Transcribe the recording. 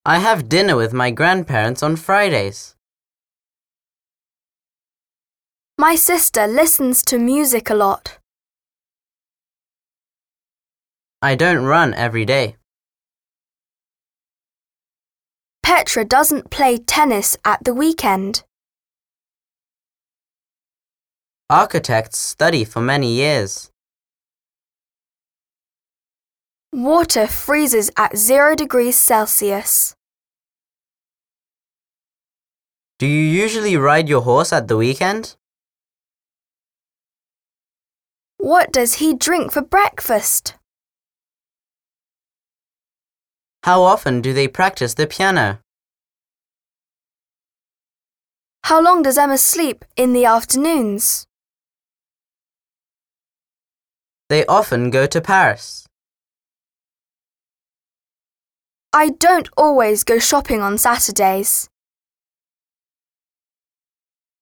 I have dinner with my grandparents on Fridays. My sister listens to music a lot. I don't run every day. Petra doesn't play tennis at the weekend. Architects study for many years. Water freezes at 0 degrees Celsius. Do you usually ride your horse at the weekend? What does he drink for breakfast? How often do they practice the piano? How long does Emma sleep in the afternoons? They often go to Paris. I don't always go shopping on Saturdays.